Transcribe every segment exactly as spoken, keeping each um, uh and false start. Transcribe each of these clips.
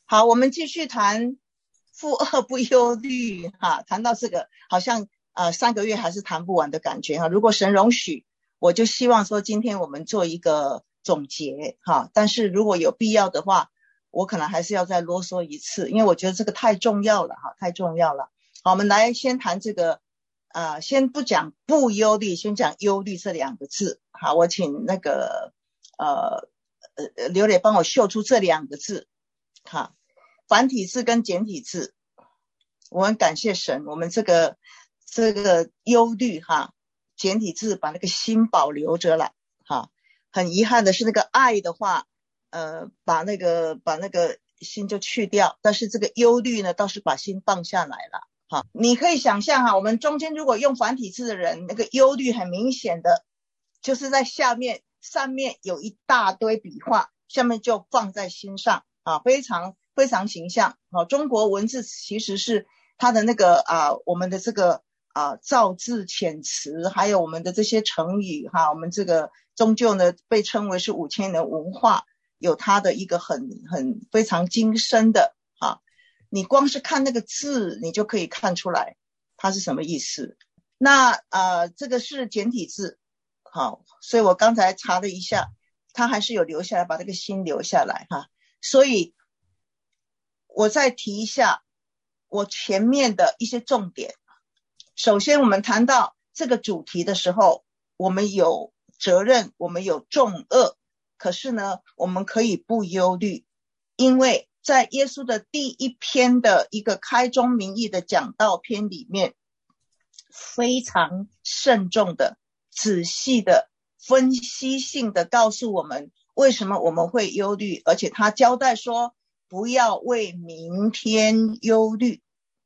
好，我们继续谈负二不忧虑哈，谈到这个好像呃三个月还是谈不完的感觉哈。如果神容许，我就希望说今天我们做一个总结哈，但是如果有必要的话，我可能还是要再啰嗦一次，因为我觉得这个太重要了哈，太重要了。好，我们来先谈这个呃先不讲不忧虑，先讲忧虑这两个字。好，我请那个呃呃刘磊帮我秀出这两个字。好，繁体字跟简体字，我很感谢神，我们这个这个忧虑哈，简体字把那个心保留着了哈。很遗憾的是，那个爱的话，呃，把那个把那个心就去掉，但是这个忧虑呢，倒是把心放下来了。好，你可以想象哈，我们中间如果用繁体字的人，那个忧虑很明显的，就是在下面上面有一大堆笔画，下面就放在心上啊，非常非常形象。好，中国文字其实是它的那个啊，我们的这个啊造字遣词，还有我们的这些成语哈，我们这个终究呢被称为是五千年文化，有它的一个很很非常精深的啊，你光是看那个字，你就可以看出来它是什么意思。那呃，这个是简体字。好，所以我刚才查了一下，他还是有留下来，把这个心留下来哈。所以我再提一下我前面的一些重点。首先我们谈到这个主题的时候，我们有责任，我们有重恶，可是呢我们可以不忧虑，因为在耶稣的第一篇的一个开宗明义的讲道篇里面，非常慎重的仔细的分析性的告诉我们为什么我们会忧虑，而且他交代说不要为明天忧虑。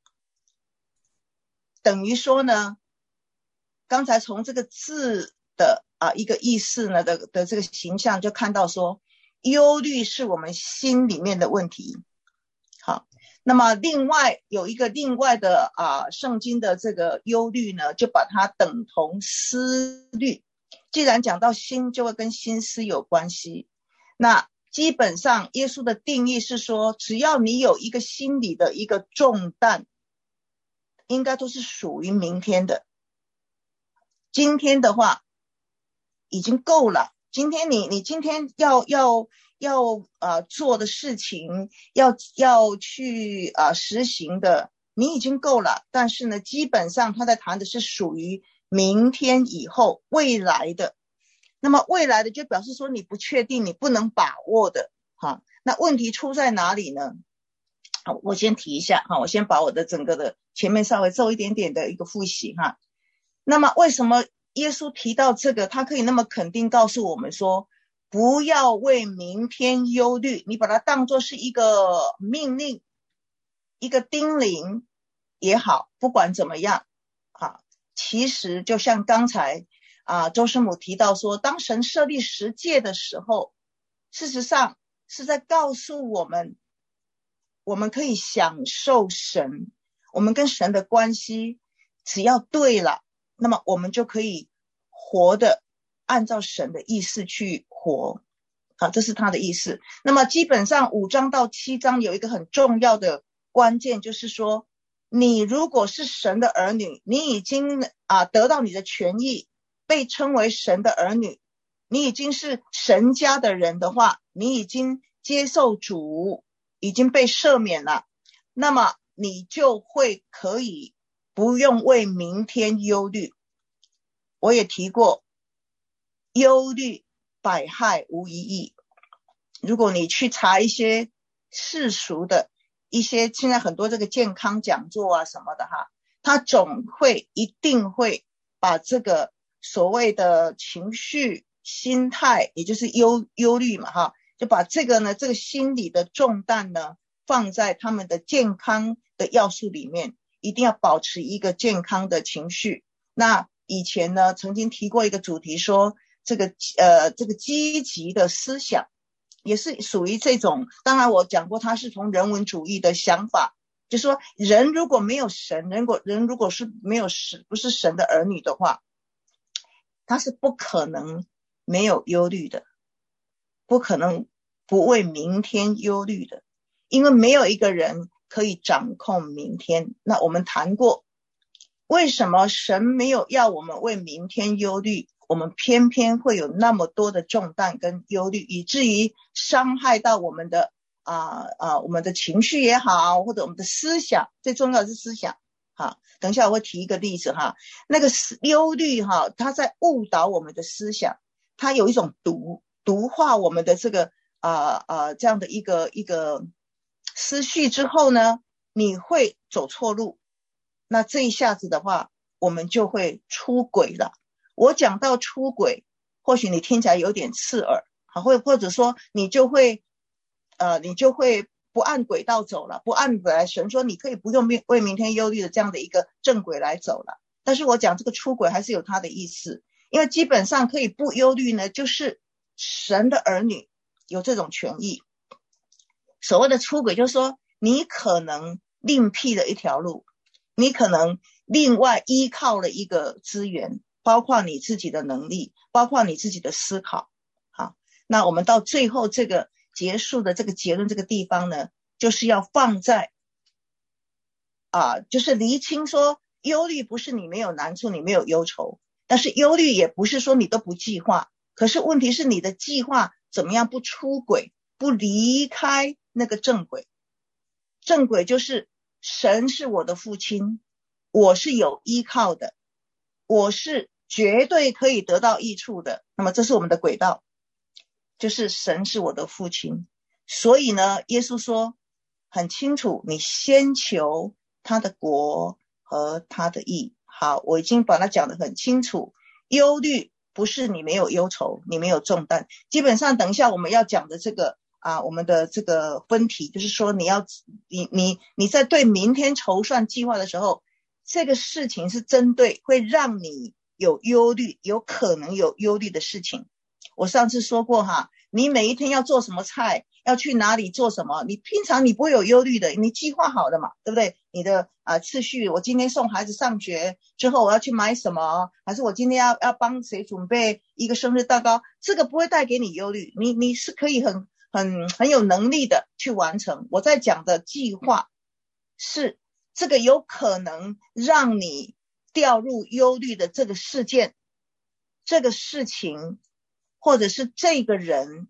等于说呢，刚才从这个字的啊一个意思呢的的这个形象就看到说，忧虑是我们心里面的问题。好，那么另外有一个另外的啊圣经的这个忧虑呢，就把它等同思虑。既然讲到心，就会跟心思有关系。那基本上耶稣的定义是说，只要你有一个心理的一个重担，应该都是属于明天的。今天的话已经够了，今天你你今天要要要呃做的事情，要要去呃实行的，你已经够了。但是呢，基本上他在谈的是属于明天以后未来的。那么未来的就表示说你不确定，你不能把握的哈。那问题出在哪里呢？好，我先提一下哈，我先把我的整个的前面稍微做一点点的一个复习哈。那么为什么耶稣提到这个，他可以那么肯定告诉我们说不要为明天忧虑，你把它当作是一个命令，一个叮咛也好，不管怎么样啊，其实就像刚才啊周师母提到说，当神设立十诫的时候，事实上是在告诉我们，我们可以享受神，我们跟神的关系只要对了，那么我们就可以活的按照神的意思去活啊，这是他的意思。那么基本上五章到七章有一个很重要的关键，就是说你如果是神的儿女，你已经啊得到你的权益，被称为神的儿女，你已经是神家的人的话，你已经接受主，已经被赦免了，那么你就会可以不用为明天忧虑。我也提过，忧虑百害无一益。如果你去查一些世俗的一些现在很多这个健康讲座啊什么的哈，他总会一定会把这个所谓的情绪心态，也就是忧忧虑嘛哈，就把这个呢这个心理的重担呢放在他们的健康的要素里面，一定要保持一个健康的情绪。那以前呢曾经提过一个主题说，这个呃这个积极的思想也是属于这种，当然我讲过它是从人文主义的想法，就是说人如果没有神，人如果人如果是没有神，不是神的儿女的话，他是不可能没有忧虑的，不可能不为明天忧虑的。 因为没有一个人可以掌控明天。那我们谈过，为什么神没有要我们为明天忧虑，我们偏偏会有那么多的重担跟忧虑，以至于伤害到我们的啊啊我们的情绪也好，或者我们的思想，最重要的是思想。好，等一下我会提一个例子哈，那个忧虑哈，它在误导我们的思想，它有一种毒毒化我们的这个啊啊这样的一个一个思绪之后呢，你会走错路，那这一下子的话，我们就会出轨了。我讲到出轨，或许你听起来有点刺耳，或或者说你就会呃你就会不按轨道走了，不按本来神说你可以不用为明天忧虑的这样的一个正轨来走了。但是我讲这个出轨还是有它的意思，因为基本上可以不忧虑呢，就是神的儿女有这种权益。所谓的出轨就是说，你可能另辟了一条路，你可能另外依靠了一个资源，包括你自己的能力，包括你自己的思考。好，那我们到最后这个结束的这个结论这个地方呢，就是要放在啊，就是厘清说，忧虑不是你没有难处，你没有忧愁，但是忧虑也不是说你都不计划，可是问题是你的计划怎么样不出轨，不离开那个正轨。正轨就是神是我的父亲，我是有依靠的，我是绝对可以得到益处的，那么这是我们的轨道，就是神是我的父亲。所以呢，耶稣说很清楚，你先求他的国和他的义。好，我已经把它讲得很清楚，忧虑不是你没有忧愁，你没有重担。基本上等一下我们要讲的这个啊，我们的这个分题就是说，你要你你你在对明天筹算计划的时候，这个事情是针对会让你有忧虑，有可能有忧虑的事情。我上次说过哈，你每一天要做什么菜，要去哪里做什么，你平常你不会有忧虑的，你计划好的嘛，对不对？你的啊次序，我今天送孩子上学之后我要去买什么，还是我今天要要帮谁准备一个生日蛋糕，这个不会带给你忧虑，你你是可以很很很有能力的去完成。我在讲的计划是这个有可能让你掉入忧虑的这个事件，这个事情或者是这个人，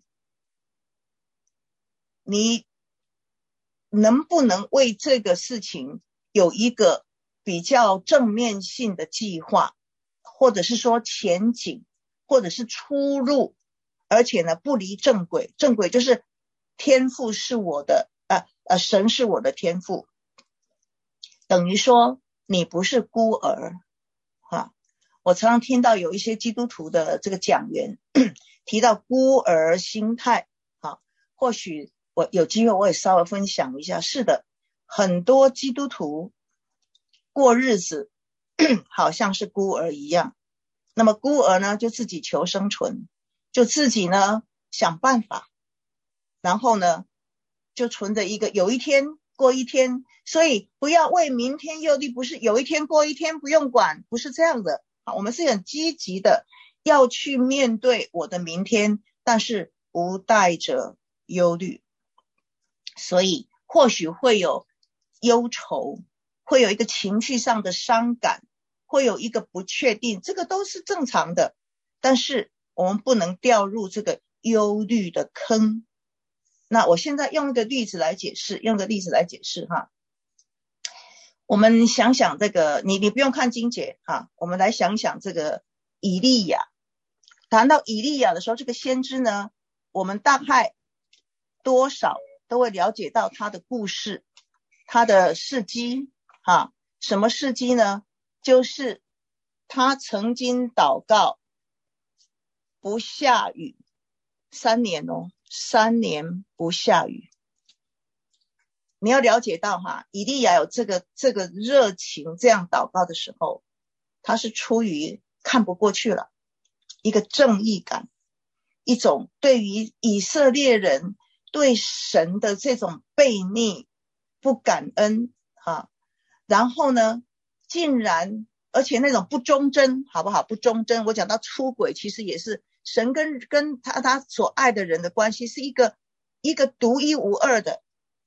你能不能为这个事情有一个比较正面性的计划，或者是说前景，或者是出路，而且呢不离正轨。正轨就是天父是我的呃呃神是我的天父，等于说你不是孤儿啊。我常常听到有一些基督徒的这个讲员提到孤儿心态啊，或许我有机会我也稍微分享一下。是的，很多基督徒过日子好像是孤儿一样，那么孤儿呢就自己求生存，就自己呢想办法，然后呢就存着一个有一天过一天，所以不要为明天忧虑，不是有一天过一天不用管，不是这样的。我们是很积极的要去面对我的明天，但是不带着忧虑。所以或许会有忧愁，会有一个情绪上的伤感，会有一个不确定，这个都是正常的，但是我们不能掉入这个忧虑的坑。那我现在用一个例子来解释，用个例子来解释哈。我们想想这个，你你不用看经节哈，我们来想想这个以利亚。谈到以利亚的时候，这个先知呢，我们大概多少都会了解到他的故事，他的事迹哈。什么事迹呢？就是他曾经祷告不下雨三年哦，三年不下雨。你要了解到哈，以利亚有这个这个热情这样祷告的时候，他是出于看不过去了，一个正义感，一种对于以色列人对神的这种悖逆不感恩哈，然后呢竟然而且那种不忠贞，好不好？不忠贞，我讲到出轨，其实也是神跟跟他他所爱的人的关系是一个一个独一无二的。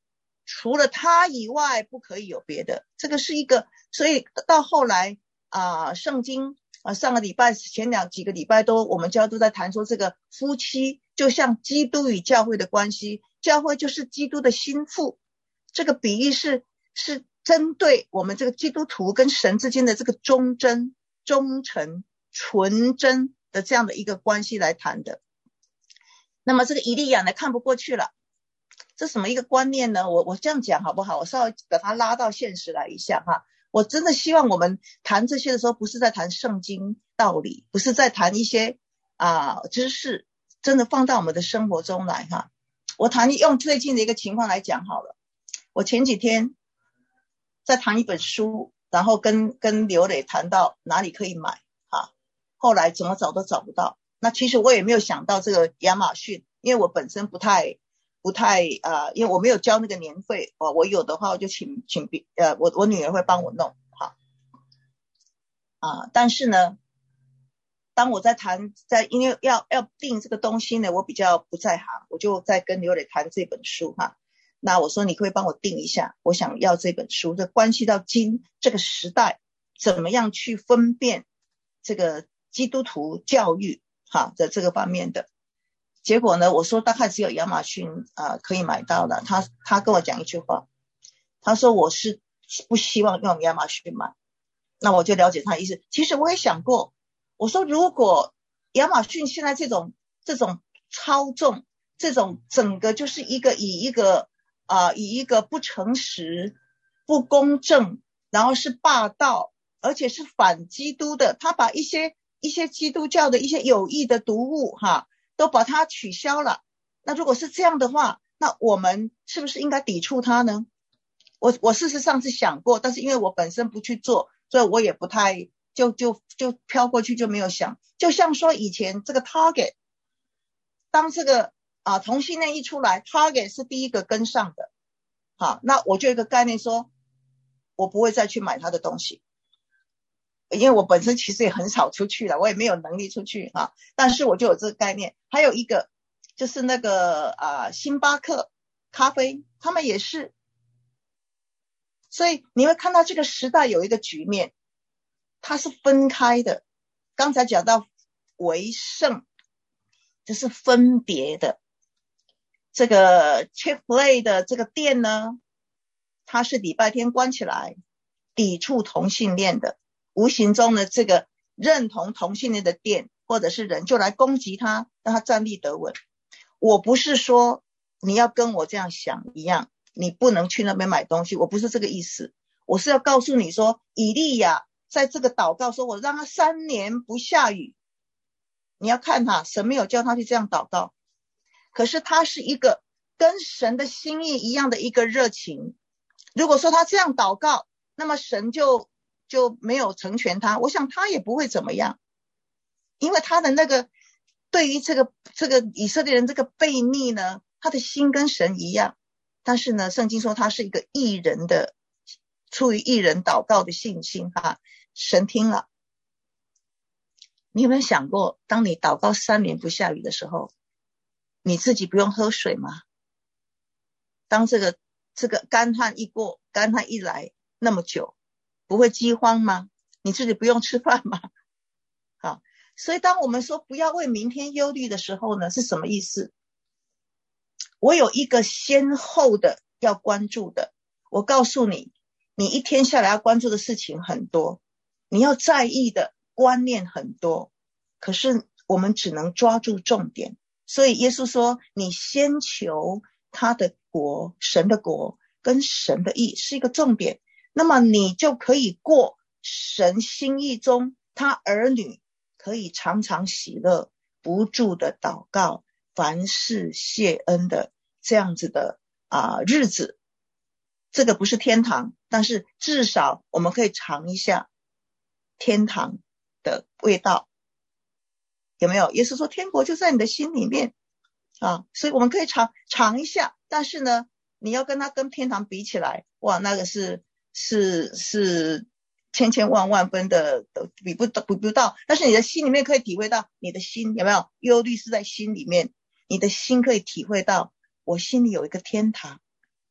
除了他以外不可以有别的。这个是一个，所以到后来啊、呃，圣经啊、呃，上个礼拜前两几个礼拜都我们教都在谈说，这个夫妻就像基督与教会的关系，教会就是基督的心腹。这个比喻是是针对我们这个基督徒跟神之间的这个忠贞、忠诚、纯真的这样的一个关系来谈的。那么这个以利亚呢看不过去了，这什么一个观念呢？我我这样讲好不好？我稍微把它拉到现实来一下哈。我真的希望我们谈这些的时候，不是在谈圣经道理，不是在谈一些啊知识，真的放到我们的生活中来哈。我谈用最近的一个情况来讲好了。我前几天在谈一本书，然后跟跟刘磊谈到哪里可以买啊，后来怎么找都找不到。那其实我也没有想到这个亚马逊，因为我本身不太不太啊、呃，因为我没有交那个年费哦，我有的话我就请请呃我我女儿会帮我弄哈啊，但是呢，当我在谈在因为要要订这个东西呢，我比较不在行，我就在跟刘磊谈这本书哈。那我说你可不可以帮我订一下，我想要这本书，这关系到今这个时代怎么样去分辨这个基督徒教育哈的这个方面的。结果呢，我说大概只有亚马逊啊、呃、可以买到的。他他跟我讲一句话，他说我是不希望用亚马逊买。那我就了解他的意思。其实我也想过，我说如果亚马逊现在这种这种操纵，这种整个就是一个以一个啊、呃、以一个不诚实、不公正，然后是霸道，而且是反基督的，他把一些一些基督教的一些有益的读物哈。都把它取消了。那如果是这样的话，那我们是不是应该抵触它呢？我我事实上是想过，但是因为我本身不去做，所以我也不太就就就飘过去，就没有想。就像说以前这个 Target， 当这个啊同性恋一出来 ，Target 是第一个跟上的。好，那我就有一个概念说，我不会再去买他的东西。因为我本身其实也很少出去了，我也没有能力出去啊，但是我就有这个概念。还有一个就是那个啊、呃，星巴克咖啡，他们也是。所以你会看到这个时代有一个局面，它是分开的。刚才讲到为圣，就是分别的。这个 Chick-fil-A 的这个店呢，它是礼拜天关起来，抵触同性恋的。无形中呢，这个认同同性恋的店或者是人就来攻击他，让他站立得稳。我不是说你要跟我这样想一样，你不能去那边买东西，我不是这个意思。我是要告诉你说，以利亚在这个祷告说，我让他三年不下雨。你要看他，神没有叫他去这样祷告，可是他是一个跟神的心意一样的一个热情。如果说他这样祷告，那么神就就没有成全他，我想他也不会怎么样，因为他的那个对于这个这个以色列人这个悖逆呢，他的心跟神一样。但是呢，圣经说他是一个义人的，出于义人祷告的信心哈，神听了。你有没有想过，当你祷告三年不下雨的时候，你自己不用喝水吗？当这个这个干旱一过，干旱一来那么久，不会饥荒吗？你自己不用吃饭吗？好，所以当我们说不要为明天忧虑的时候呢，是什么意思？我有一个先后的要关注的。我告诉你，你一天下来要关注的事情很多，你要在意的观念很多，可是我们只能抓住重点。所以耶稣说，你先求他的国，神的国跟神的义是一个重点，那么你就可以过神心意中他儿女可以常常喜乐，不住的祷告，凡事谢恩的这样子的啊、呃、日子。这个不是天堂，但是至少我们可以尝一下天堂的味道，有没有？耶稣说天国就在你的心里面啊，所以我们可以尝尝一下。但是呢，你要跟他跟天堂比起来，哇，那个是是是千千万万分的都比不比不到。但是你的心里面可以体会到，你的心有没有？忧虑是在心里面，你的心可以体会到，我心里有一个天堂。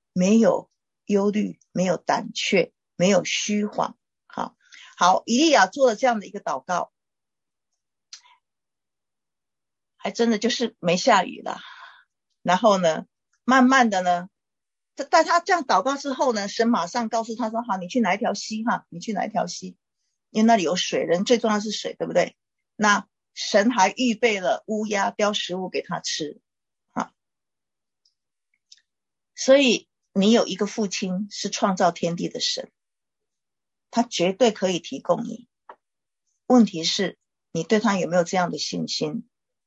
没有忧虑，没有胆怯，没有虚晃。好，好，以利亚做了这样的一个祷告，还真的就是没下雨了。然后呢，慢慢的呢，在他这样祷告之后呢，神马上告诉他说，好，你去哪一条溪哈，你去哪一条溪，因为那里有水，人最重要是水，对不对？那神还预备了乌鸦叼食物给他吃啊。所以你有一个父亲是创造天地的神，他绝对可以提供你，问题是你对他有没有这样的信心。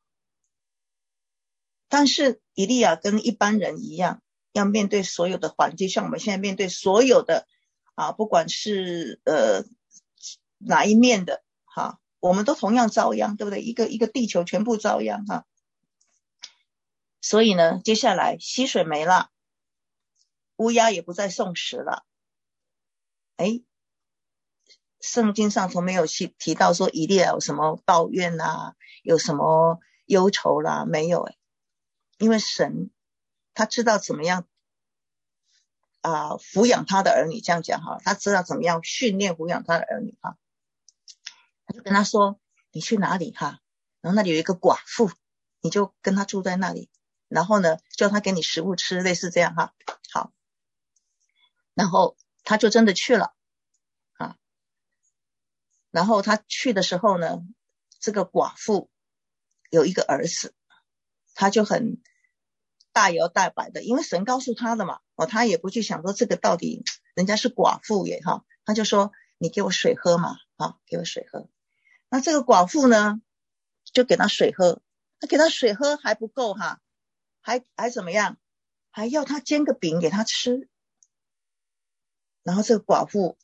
但是以利亚跟一般人一样，要面对所有的环境，像我们现在面对所有的啊，不管是呃哪一面的哈，我们都同样遭殃，对不对？一个一个地球全部遭殃哈。所以呢，接下来溪水没了，乌鸦也不再送食了。诶，圣经上从没有提到说以利亚有什么抱怨啊，有什么忧愁啦，没有诶。因为神他知道怎么样啊、呃、抚养他的儿女，这样讲哈，他知道怎么样训练抚养他的儿女哈。他就跟他说，你去哪里哈？然后那里有一个寡妇，你就跟他住在那里，然后呢叫他给你食物吃，类似这样哈。好，然后他就真的去了啊。然后他去的时候呢，这个寡妇有一个儿子，他就很大摇大摆的，因为神告诉他的嘛，哦，他也不去想说这个到底人家是寡妇耶哈，他就说你给我水喝嘛，啊，给我水喝。那这个寡妇呢，就给他水喝，他给他水喝还不够哈，还还怎么样？还要他煎个饼给他吃。然后这个寡妇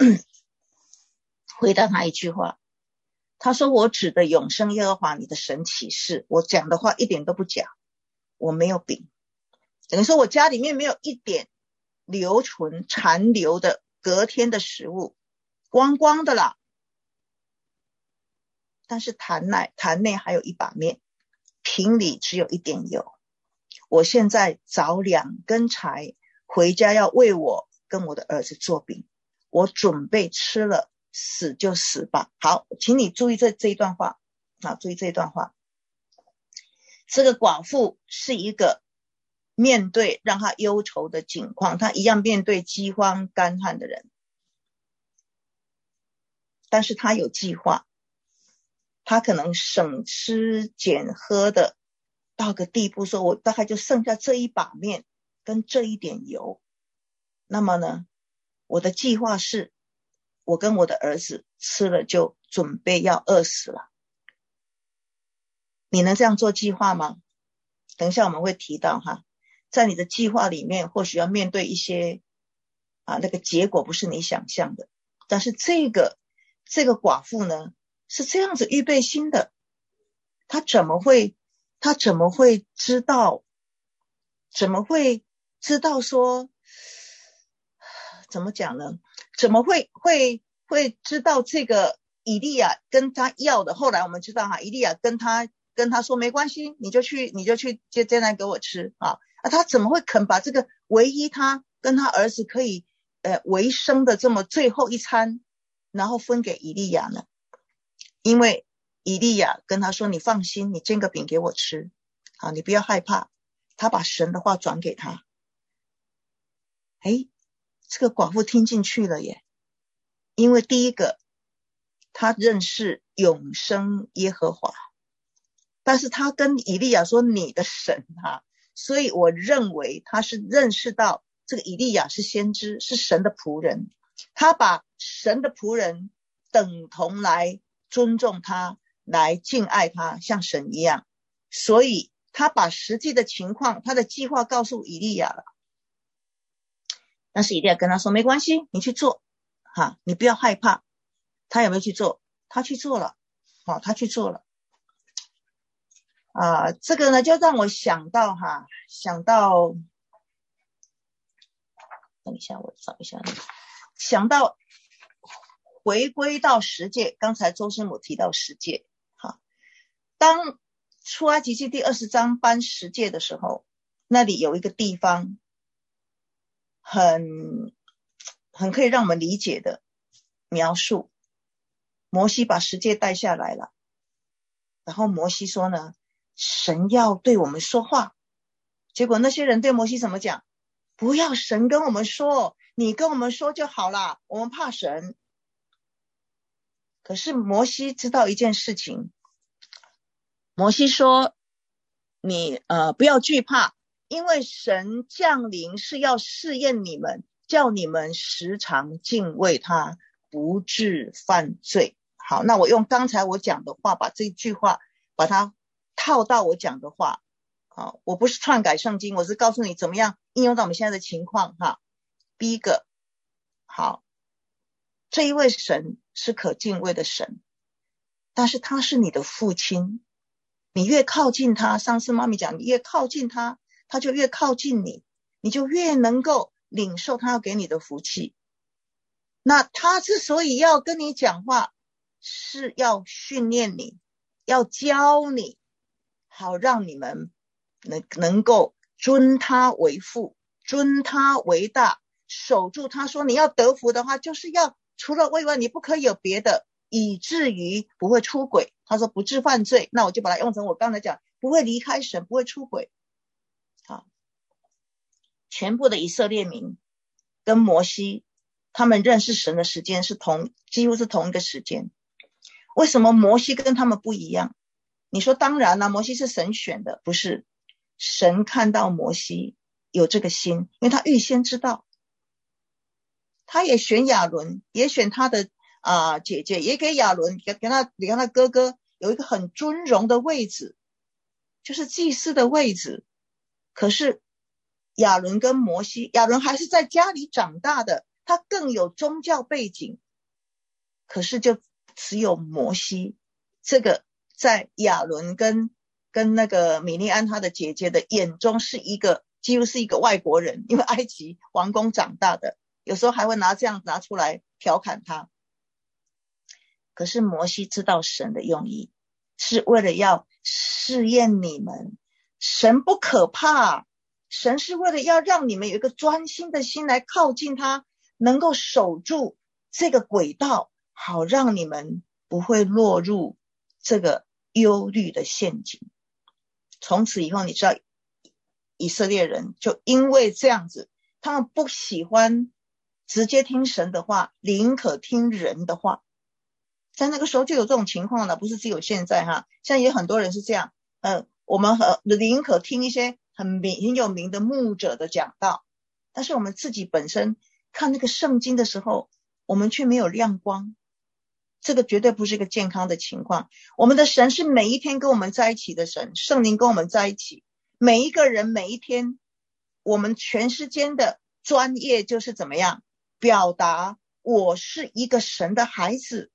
回答他一句话，他说我指的永生耶和华你的神起誓，我讲的话一点都不假，我没有饼，等于说我家里面没有一点留存残留的隔天的食物，光光的啦。但是坛内坛内还有一把面，瓶里只有一点油，我现在找两根柴回家要为我跟我的儿子做饼，我准备吃了死就死吧。好，请你注意这这一段话啊，注意这一段话。这个寡妇是一个面对让他忧愁的境况，他一样面对饥荒干旱的人，但是他有计划，他可能省吃俭喝的到个地步，说我大概就剩下这一把面跟这一点油，那么呢，我的计划是我跟我的儿子吃了就准备要饿死了。你能这样做计划吗？等一下我们会提到哈，在你的计划里面或许要面对一些啊那个结果不是你想象的，但是这个这个寡妇呢是这样子预备心的，他怎么会他怎么会知道怎么会知道说怎么讲呢？怎么会会会知道这个以利亚跟他要的？后来我们知道哈，以利亚跟他跟他说没关系，你就去你就去接接来给我吃啊！啊，他怎么会肯把这个唯一他跟他儿子可以呃为生的这么最后一餐，然后分给以利亚呢？因为以利亚跟他说，你放心，你煎个饼给我吃啊，你不要害怕。他把神的话转给他。诶，这个寡妇听进去了耶，因为第一个他认识永生耶和华，但是他跟以利亚说你的神啊，所以我认为他是认识到这个以利亚是先知，是神的仆人，他把神的仆人等同来尊重他，来敬爱他，像神一样，所以他把实际的情况他的计划告诉以利亚了。但是以利亚跟他说没关系，你去做哈，你不要害怕。他有没有去做？他去做了，好，他去做了啊、呃，这个呢就让我想到哈，想到等一下我找一下，想到回归到十诫，刚才周师母提到十诫，好，当出埃及记第二十章颁十诫的时候，那里有一个地方很很可以让我们理解的描述。摩西把十诫带下来了，然后摩西说呢，神要对我们说话。结果那些人对摩西怎么讲？不要神跟我们说，你跟我们说就好啦，我们怕神。可是摩西知道一件事情，摩西说你呃不要惧怕，因为神降临是要试验你们，叫你们时常敬畏他，不致犯罪。好，那我用刚才我讲的话把这句话把它套到我讲的话。好，我不是篡改圣经，我是告诉你怎么样应用到我们现在的情况哈。第一个，好，这一位神是可敬畏的神，但是他是你的父亲，你越靠近他，上次妈咪讲，你越靠近他，他就越靠近你，你就越能够领受他要给你的福气。那他之所以要跟你讲话，是要训练你，要教你，好让你们能能够尊他为父，尊他为大，守住他说你要得福的话，就是要除了为外你不可以有别的，以至于不会出轨。他说不致犯罪，那我就把它用成我刚才讲不会离开神，不会出轨。好，全部的以色列民跟摩西他们认识神的时间是同几乎是同一个时间。为什么摩西跟他们不一样？你说当然啦、啊，摩西是神选的，不是，神看到摩西有这个心，因为他预先知道，他也选亚伦，也选他的啊、呃、姐姐，也给亚伦给给他给他哥哥有一个很尊荣的位置，就是祭司的位置。可是亚伦跟摩西，亚伦还是在家里长大的，他更有宗教背景，可是就只有摩西这个在亚伦跟跟那个米利安他的姐姐的眼中是一个几乎是一个外国人，因为埃及王宫长大的，有时候还会拿这样拿出来调侃他。可是摩西知道神的用意是为了要试验你们，神不可怕，神是为了要让你们有一个专心的心来靠近他，能够守住这个轨道，好让你们不会落入这个忧虑的陷阱。从此以后你知道以色列人就因为这样子，他们不喜欢直接听神的话，宁可听人的话。在那个时候就有这种情况了，不是只有现在哈，现在也很多人是这样，呃，我们和宁可听一些很名很有名的牧者的讲道，但是我们自己本身看那个圣经的时候，我们却没有亮光，这个绝对不是一个健康的情况。我们的神是每一天跟我们在一起的神，圣灵跟我们在一起，每一个人每一天，我们全世间的专业就是怎么样表达我是一个神的孩子。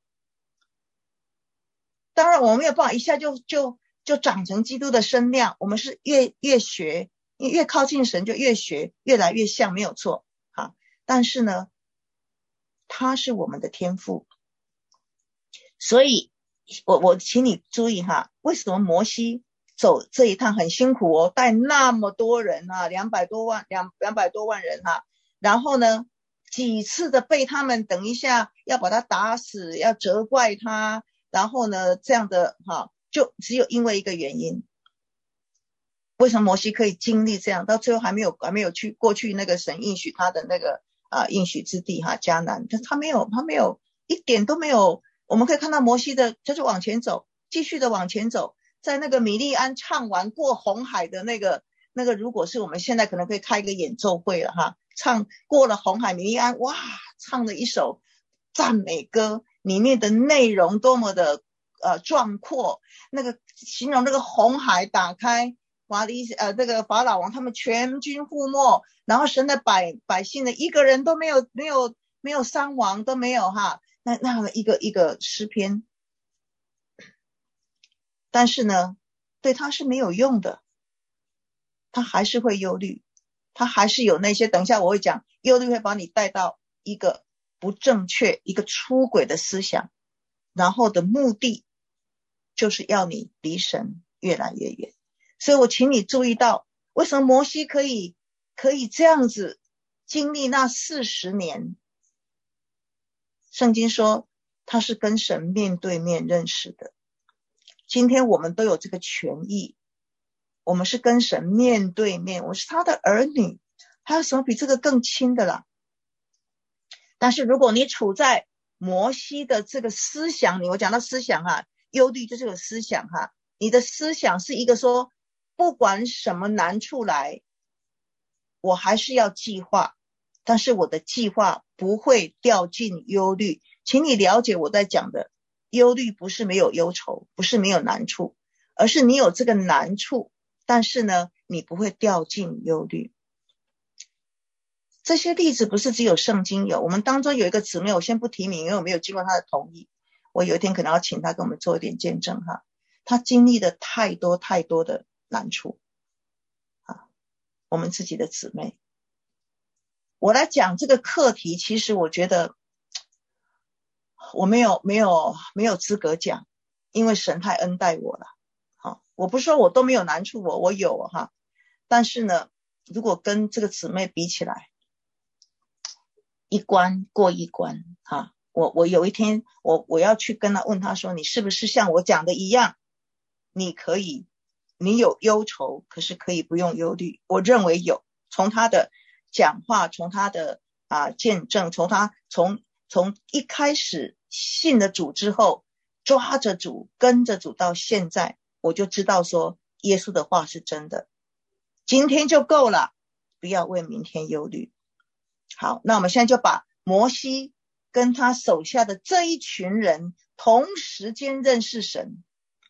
当然我们没有办法一下就就就长成基督的身量，我们是越越学越靠近神就越学越来越像，没有错啊。但是呢他是我们的天父，所以我我请你注意哈，为什么摩西走这一趟很辛苦哦，带那么多人啊，两百多万两两百多万人哈、啊，然后呢几次的被他们等一下要把他打死，要责怪他，然后呢这样的哈，就只有因为一个原因。为什么摩西可以经历这样，到最后还没有还没有去过去那个神应许他的那个啊应许之地哈迦南，他没有他没有一点都没有。我们可以看到摩西的就是往前走，继续的往前走，在那个米利安唱完过红海的那个那个，如果是我们现在可能可以开一个演奏会了哈，唱过了红海，米利安哇唱了一首赞美歌，里面的内容多么的呃壮阔，那个形容那个红海打开，华利呃这个法老王他们全军覆没，然后神的百百姓的一个人都没有没有没有伤亡都没有哈，那那样的一个一个诗篇。但是呢对他是没有用的，他还是会忧虑，他还是有那些等一下我会讲，忧虑会把你带到一个不正确一个出轨的思想，然后的目的就是要你离神越来越远。所以我请你注意到为什么摩西可以可以这样子经历那四十年，圣经说他是跟神面对面认识的。今天我们都有这个权益，我们是跟神面对面，我是他的儿女，还有什么比这个更亲的啦？但是如果你处在摩西的这个思想里，我讲到思想哈，忧虑就是有思想哈，你的思想是一个说不管什么难处来，我还是要计划，但是我的计划不会掉进忧虑。请你了解我在讲的忧虑不是没有忧愁，不是没有难处，而是你有这个难处，但是呢你不会掉进忧虑。这些例子不是只有圣经有，我们当中有一个姊妹，我先不提名，因为我没有经过她的同意，我有一天可能要请她跟我们做一点见证哈。她经历了太多太多的难处啊，我们自己的姊妹。我来讲这个课题，其实我觉得我没有没有没有资格讲，因为神太恩待我了。好，我不是说我都没有难处，我我有哈，但是呢，如果跟这个姊妹比起来，一关过一关哈。我我有一天我我要去跟他问他说，你是不是像我讲的一样，你可以你有忧愁，可是可以不用忧虑。我认为有，从他的讲话，从他的啊见证，从他从从一开始信了主之后，抓着主跟着主到现在，我就知道说耶稣的话是真的，今天就够了，不要为明天忧虑。好，那我们现在就把摩西跟他手下的这一群人同时间认识神。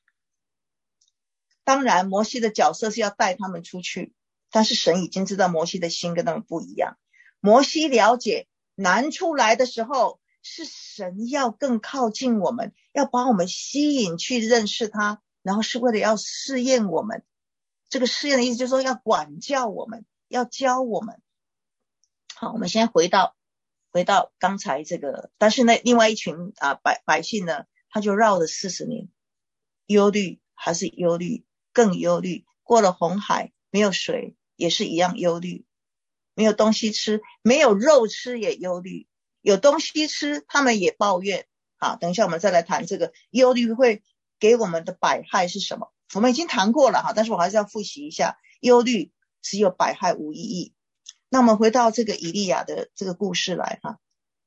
当然摩西的角色是要带他们出去，但是神已经知道摩西的心跟他们不一样。摩西了解难处来的时候，是神要更靠近我们，要把我们吸引去认识他，然后是为了要试验我们。这个试验的意思就是说要管教我们，要教我们。好，我们先回到回到刚才这个，但是呢另外一群啊百百姓呢，他就绕了四十年，忧虑还是忧虑，更忧虑。过了红海没有水也是一样忧虑，没有东西吃，没有肉吃也忧虑，有东西吃他们也抱怨。好，等一下我们再来谈这个忧虑会给我们的百害是什么。我们已经谈过了哈，但是我还是要复习一下，忧虑只有百害无一益。那我们回到这个以利亚的这个故事来哈，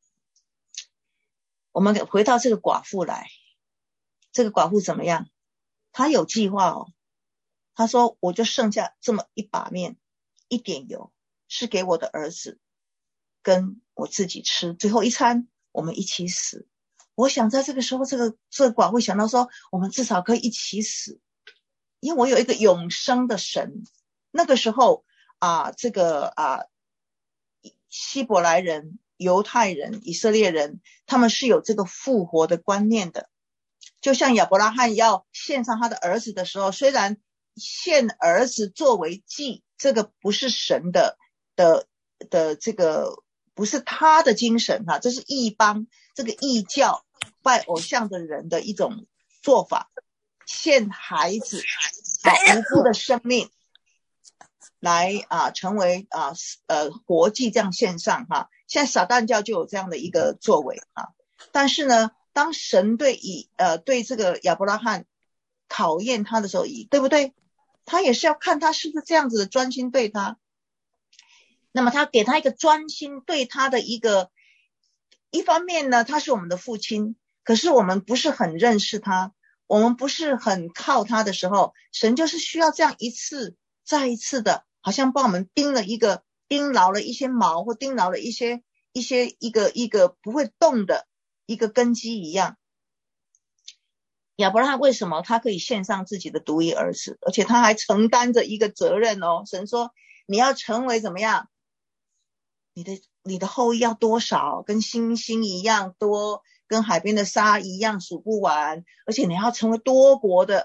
我们回到这个寡妇来。这个寡妇怎么样？她有计划哦。她说我就剩下这么一把面一点油，是给我的儿子跟我自己吃，最后一餐我们一起死。我想在这个时候，这个这个寡妇想到说，我们至少可以一起死，因为我有一个永生的神。那个时候啊，这个啊希伯来人、犹太人、以色列人，他们是有这个复活的观念的。就像亚伯拉罕要献上他的儿子的时候，虽然献儿子作为祭，这个不是神的的的这个不是他的精神哈，这是异邦这个异教拜偶像的人的一种做法，献孩子啊无辜的生命来啊成为啊呃活祭这样献上哈。现在撒旦教就有这样的一个作为啊。但是呢，当神对以呃对这个亚伯拉罕考验他的时候，对不对？他也是要看他是不是这样子的专心对他。那么他给他一个专心对他的一个，一方面呢，他是我们的父亲，可是我们不是很认识他，我们不是很靠他的时候，神就是需要这样一次再一次的，好像帮我们钉了一个钉牢了一些毛，或钉牢了一些一些一个一个不会动的一个根基一样。亚伯拉罕为什么他可以献上自己的独一儿子，而且他还承担着一个责任哦。神说你要成为怎么样，你的你的后裔要多少，跟星星一样多，跟海边的沙一样数不完，而且你要成为多国的。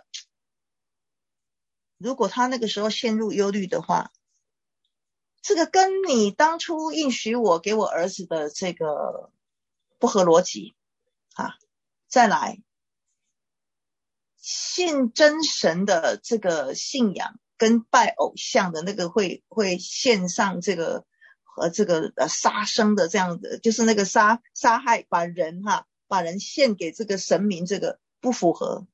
如果他那个时候陷入忧虑的话，这个跟你当初应许我给我儿子的这个不合逻辑啊。再来，信真神的这个信仰跟拜偶像的那个会会献上这个和这个呃杀生的这样的，就是那个杀杀害把人哈、啊、把人献给这个神明，这个不符合。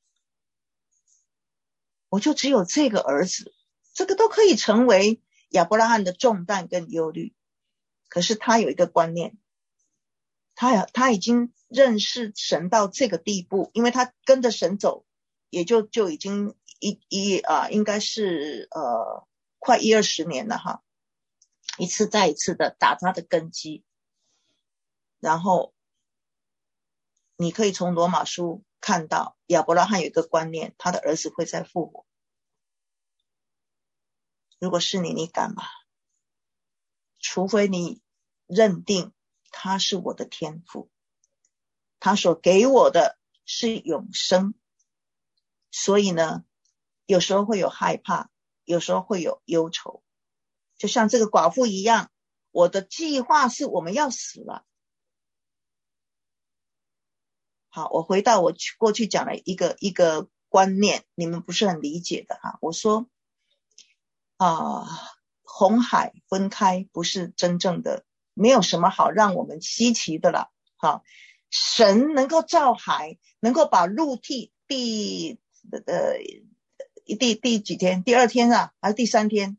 我就只有这个儿子，这个都可以成为亚伯拉罕的重担跟忧虑。可是他有一个观念，他他已经认识神到这个地步，因为他跟着神走，也就就已经一一啊、呃，应该是呃快一二十年了哈，一次再一次的打他的根基。然后你可以从罗马书看到亚伯拉罕有一个观念，他的儿子会再复活。如果是你，你敢吗？除非你认定他是我的天父，他所给我的是永生。所以呢，有时候会有害怕，有时候会有忧愁，就像这个寡妇一样，我的计划是我们要死了。好，我回到我过去讲了一个一个观念，你们不是很理解的哈。我说啊、呃，红海分开不是真正的，没有什么好让我们稀奇的了。好，神能够造海，能够把陆地第呃第第几天？第二天啊，还是第三天？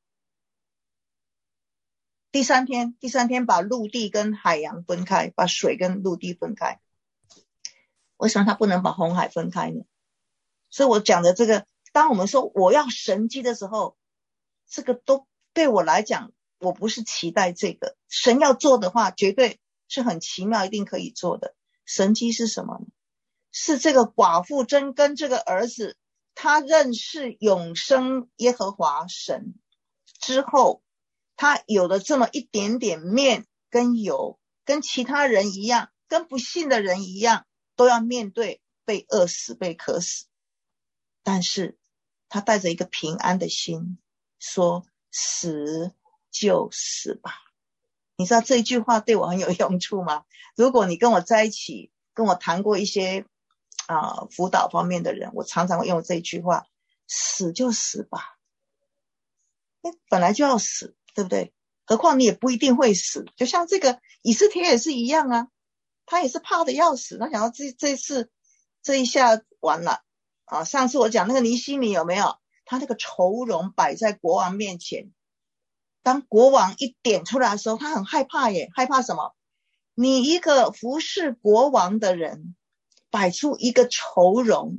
第三天，第三天把陆地跟海洋分开，把水跟陆地分开。为什么他不能把红海分开呢？所以我讲的这个，当我们说我要神迹的时候，这个都对我来讲，我不是期待这个。神要做的话，绝对是很奇妙，一定可以做的。神迹是什么呢？是这个寡妇真跟这个儿子，他认识永生耶和华神之后，他有了这么一点点面跟油，跟其他人一样，跟不信的人一样，都要面对被饿死被渴死。但是他带着一个平安的心说，死就死吧。你知道这一句话对我很有用处吗？如果你跟我在一起，跟我谈过一些啊、呃、辅导方面的人，我常常会用这一句话，死就死吧。本来就要死，对不对？何况你也不一定会死。就像这个以斯帖也是一样啊，他也是怕的要死，他想要这这次这一下完了啊！上次我讲那个尼西米有没有？他那个愁容摆在国王面前，当国王一点出来的时候，他很害怕耶。害怕什么？你一个服侍国王的人摆出一个愁容，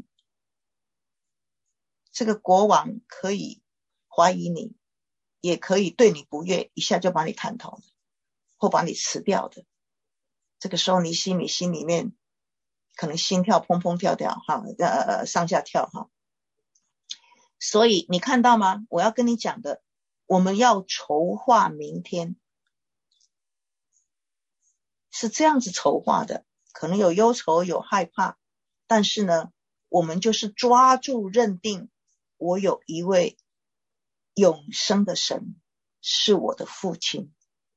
这个国王可以怀疑你，也可以对你不悦，一下就把你砍头或把你辞掉的。这个时候尼西米心里面可能心跳砰砰跳跳哈，呃上下跳哈。所以你看到吗？我要跟你讲的，我们要筹划明天，是这样子筹划的，可能有忧愁有害怕，但是呢，我们就是抓住认定，我有一位永生的神是我的父亲。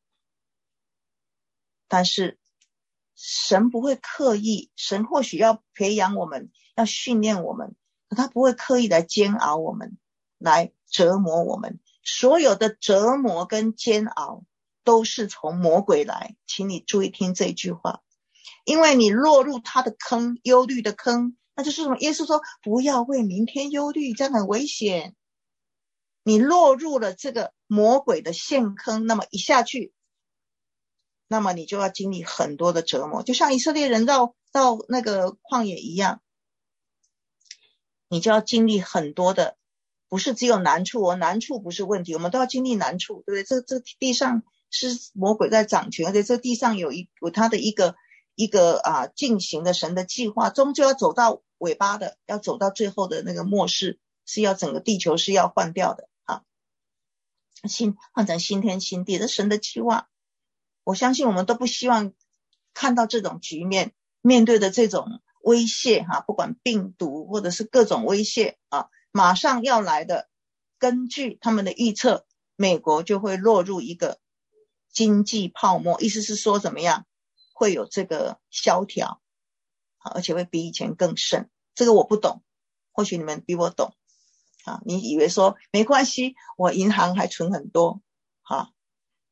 但是神不会刻意，神或许要培养我们，要训练我们，可他不会刻意来煎熬我们，来折磨我们。所有的折磨跟煎熬都是从魔鬼来，请你注意听这句话。因为你落入他的坑，忧虑的坑，那就是什么？耶稣说不要为明天忧虑，这样很危险。你落入了这个魔鬼的陷坑，那么一下去，那么你就要经历很多的折磨，就像以色列人到到那个旷野一样，你就要经历很多的，不是只有难处哦，难处不是问题，我们都要经历难处，对不对？这这地上是魔鬼在掌权，而且这地上有一有他的一个一个啊进行的神的计划，终究要走到尾巴的，要走到最后的那个末世，是要整个地球是要换掉的啊，新换成新天新地，这神的计划。我相信我们都不希望看到这种局面，面对的这种威胁哈，不管病毒或者是各种威胁啊，马上要来的，根据他们的预测，美国就会落入一个经济泡沫，意思是说怎么样，会有这个萧条，而且会比以前更甚。这个我不懂，或许你们比我懂啊。你以为说没关系，我银行还存很多啊，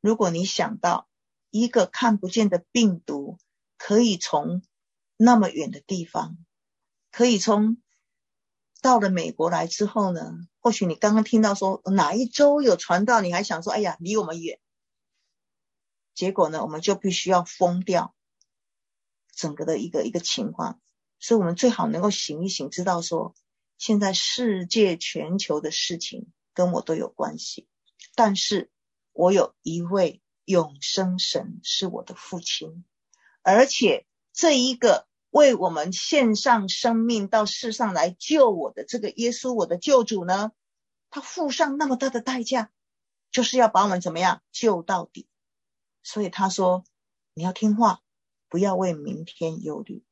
如果你想到一个看不见的病毒可以从那么远的地方，可以从到了美国来之后呢，或许你刚刚听到说哪一州有传到，你还想说哎呀离我们远，结果呢我们就必须要封掉整个的一个一个情况。所以我们最好能够醒一醒，知道说现在世界全球的事情跟我都有关系，但是我有一位永生神是我的父亲，而且这一个为我们献上生命到世上来救我的这个耶稣，我的救主呢，他付上那么大的代价，就是要把我们怎么样救到底。所以他说你要听话，不要为明天忧虑。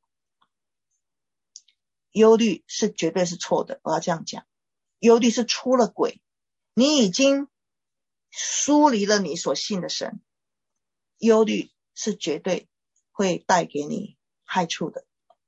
忧虑是绝对是错的，我要这样讲，忧虑是出了轨，你已经疏离了你所信的神，忧虑是绝对会带给你害处的。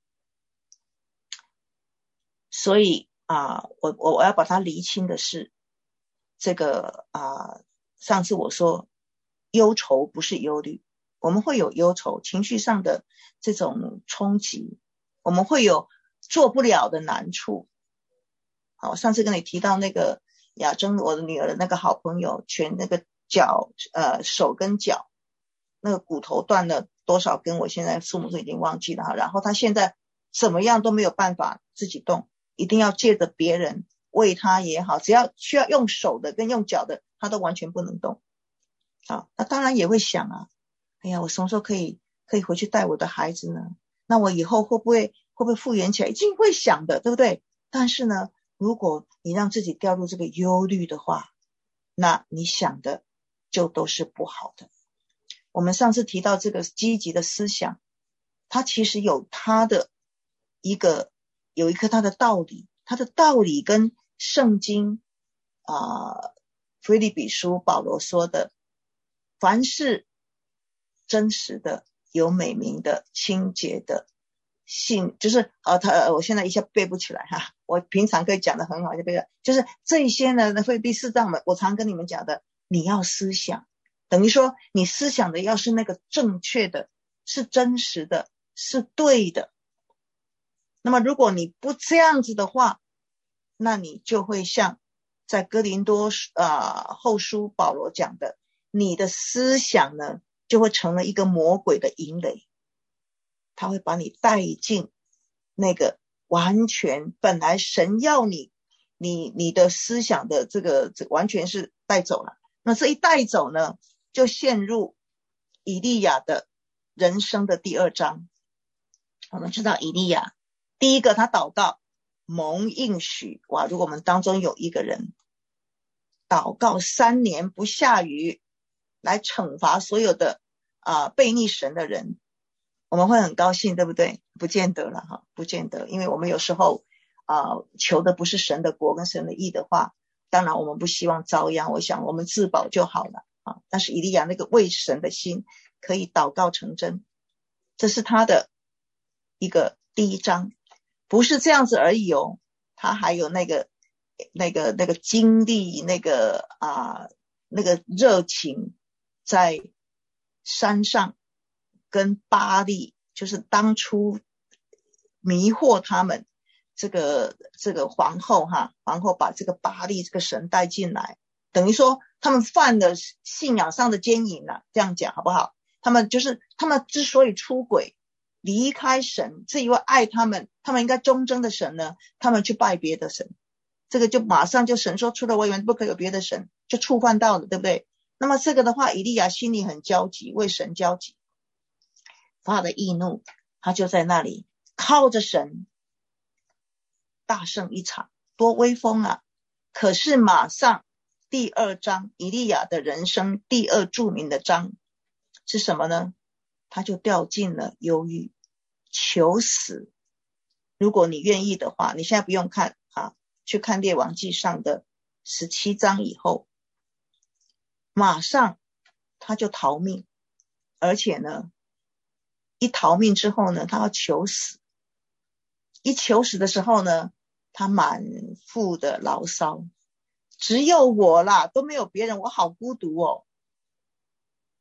所以啊，我我我要把它厘清的是，这个啊，上次我说忧愁不是忧虑，我们会有忧愁，情绪上的这种冲击，我们会有做不了的难处。好，上次跟你提到那个雅珍，我的女儿的那个好朋友，全那个脚呃手跟脚那个骨头断了多少根，我现在数目都已经忘记了哈。然后他现在怎么样都没有办法自己动，一定要借着别人喂他也好，只要需要用手的跟用脚的，他都完全不能动。好，那当然也会想啊，哎呀，我什么时候可以可以回去带我的孩子呢？那我以后会不会会不会复原起来？一定会想的，对不对？但是呢，如果你让自己掉入这个忧虑的话，那你想的就都是不好的。我们上次提到这个积极的思想，它其实有它的一个有一颗它的道理，它的道理跟圣经啊、呃、腓立比书保罗说的，凡是真实的、有美名的、清洁的、信，就是呃他我现在一下背不起来哈，我平常可以讲得很好，就背了，就是这些呢，腓立比四章我我常跟你们讲的，你要思想，等于说你思想的要是那个正确的，是真实的，是对的。那么如果你不这样子的话，那你就会像在哥林多啊、呃、后书保罗讲的，你的思想呢就会成了一个魔鬼的营垒，他会把你带进那个完全本来神要你你你的思想的这个这完全是带走了。那这一带走呢，就陷入以利亚的人生的第二章。我们知道以利亚第一个他祷告蒙应许，哇，如果我们当中有一个人祷告三年不下雨来惩罚所有的啊、呃、悖逆神的人，我们会很高兴，对不对？不见得了哈，不见得，因为我们有时候啊、呃、求的不是神的国跟神的义的话，当然我们不希望遭殃，我想我们自保就好了啊。但是以利亚那个为神的心可以祷告成真，这是他的一个第一章。不是这样子而已哦，他还有那个那个那个精力，那个啊那个热情，在山上跟巴力，就是当初迷惑他们这个这个皇后哈，皇后把这个巴力这个神带进来，等于说他们犯了信仰上的奸淫了，这样讲好不好？他们就是他们之所以出轨离开神，自以为爱他们，他们应该忠贞的神呢，他们去拜别的神，这个就马上就神说除了我以外不可有别的神，就触犯到了，对不对？那么这个的话，以利亚心里很焦急，为神焦急，发了易怒，他就在那里靠着神大胜一场，多威风啊！可是马上第二章以利亚的人生第二著名的章是什么呢？他就掉进了忧郁，求死。如果你愿意的话，你现在不用看啊，去看列王纪上的十七章以后，马上他就逃命，而且呢一逃命之后呢，他要求死，一求死的时候呢，他满腹的牢骚，只有我啦，都没有别人，我好孤独哦。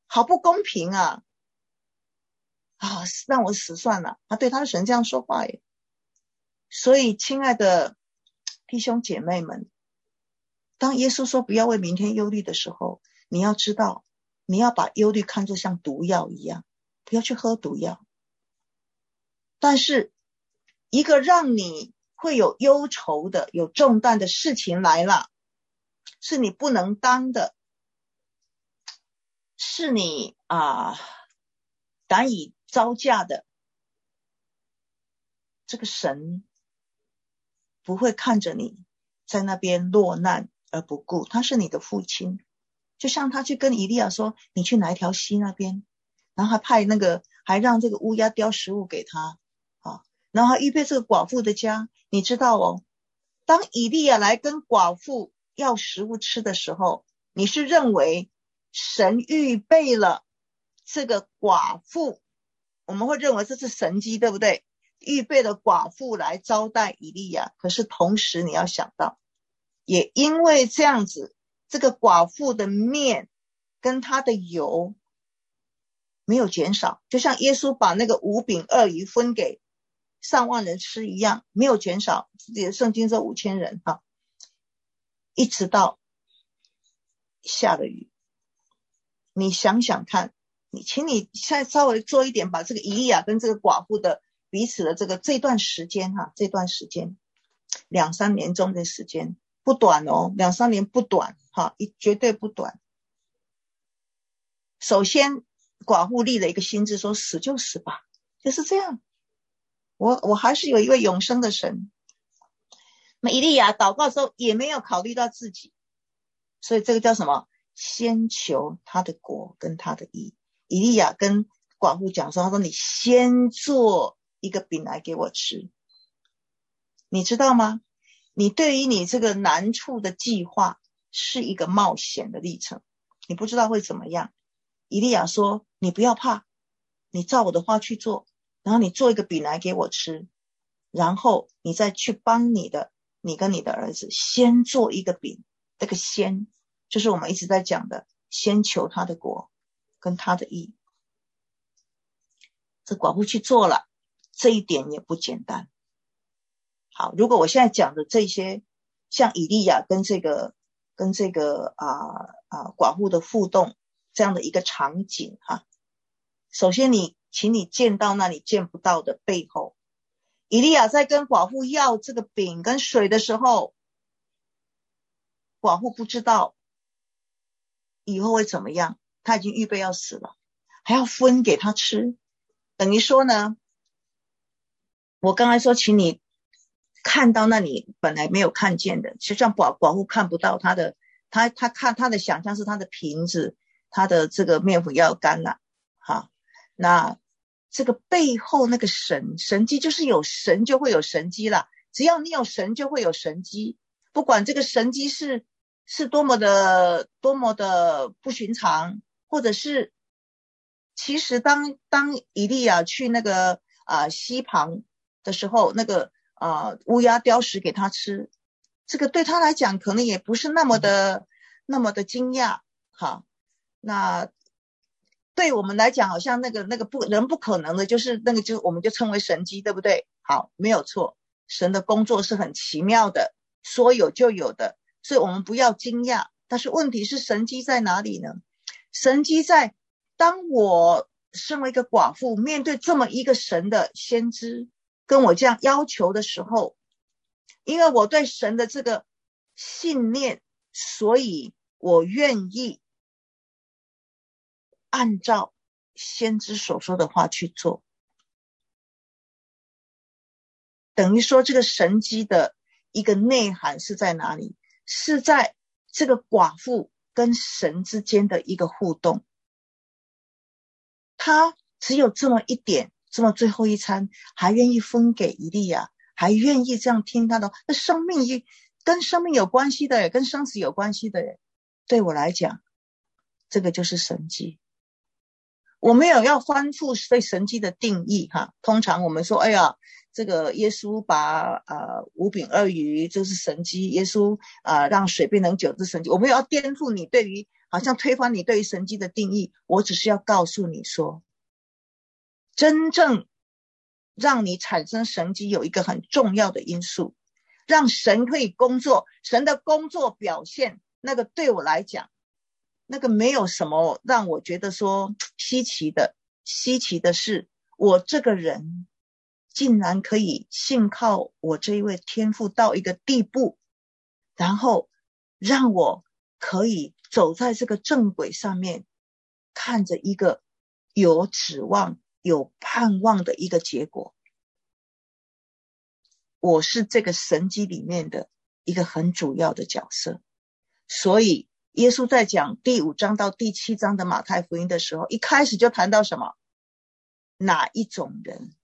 好不公平啊！啊，让我死算了。他对他的神这样说话耶。所以亲爱的弟兄姐妹们，当耶稣说不要为明天忧虑的时候，你要知道，你要把忧虑看作像毒药一样，不要去喝毒药。但是一个让你会有忧愁的、有重担的事情来了，是你不能当的，是你啊难以招架的，这个神不会看着你在那边落难而不顾，他是你的父亲。就像他去跟以利亚说，你去哪一条溪那边，然后还派那个还让这个乌鸦叼食物给他啊，然后还预备这个寡妇的家。你知道哦，当以利亚来跟寡妇要食物吃的时候，你是认为神预备了这个寡妇，我们会认为这是神迹，对不对？预备了寡妇来招待以利亚。可是同时你要想到，也因为这样子，这个寡妇的面跟她的油没有减少，就像耶稣把那个五饼二鱼分给上万人吃一样，没有减少。圣经说五千人哈，一直到下了雨。你想想看，你请你再稍微做一点，把这个以利亚跟这个寡妇的彼此的这个这段时间哈，这段时间两三年中的时间不短哦，两三年不短哈，绝对不短。首先寡妇立了一个心志，说死就死吧，就是这样，我我还是有一位永生的神。那以利亚祷告的时候也没有考虑到自己，所以这个叫什么？先求他的国跟他的义。以利亚跟寡妇讲说，他说你先做一个饼来给我吃。你知道吗？你对于你这个难处的计划是一个冒险的历程，你不知道会怎么样。以利亚说，你不要怕，你照我的话去做，然后你做一个饼来给我吃，然后你再去帮你的你跟你的儿子先做一个饼。这个先就是我们一直在讲的，先求他的国跟他的义。这寡妇去做了，这一点也不简单。好，如果我现在讲的这些像以利亚跟这个跟这个啊啊寡妇的互动这样的一个场景哈，首先你请你见到那你见不到的背后。以利亚在跟寡妇要这个饼跟水的时候，寡妇不知道以后会怎么样，他已经预备要死了，还要分给他吃。等于说呢，我刚才说请你看到那你本来没有看见的，就像寡寡妇看不到他的，他他看他的想象是他的瓶子，他的这个面粉要干了，好，那这个背后那个神神迹，就是有神就会有神迹啦，只要你有神就会有神迹，不管这个神迹是是多么的多么的不寻常，或者是其实当当以利亚去那个啊溪旁的时候，那个啊乌鸦叼食给他吃，这个对他来讲可能也不是那么的那么的惊讶哈。那对我们来讲好像那个那个不人不可能的，就是那个就我们就称为神迹，对不对？好，没有错，神的工作是很奇妙的，说有就有的，所以我们不要惊讶。但是问题是神迹在哪里呢？神迹在当我身为一个寡妇，面对这么一个神的先知跟我这样要求的时候，因为我对神的这个信念，所以我愿意按照先知所说的话去做。等于说这个神迹的一个内涵是在哪里？是在这个寡妇跟神之间的一个互动。他只有这么一点，这么最后一餐还愿意分给以利亚，还愿意这样听他的，那生命跟生命有关系的耶，跟生死有关系的耶。对我来讲，这个就是神迹。我没有要翻复对神迹的定义哈，通常我们说哎呀这个耶稣把呃五饼二鱼就是神迹，耶稣啊、呃、让水变成酒是神迹，我没有要颠覆你对于好像推翻你对于神迹的定义。我只是要告诉你说，真正让你产生神迹有一个很重要的因素，让神可以工作，神的工作表现，那个对我来讲，那个没有什么让我觉得说稀奇的。稀奇的是，我这个人竟然可以信靠我这一位天父到一个地步，然后让我可以走在这个正轨上面，看着一个有指望有盼望的一个结果。我是这个神迹里面的一个很主要的角色。所以耶稣在讲第五章到第七章的马太福音的时候，一开始就谈到什么？哪一种人？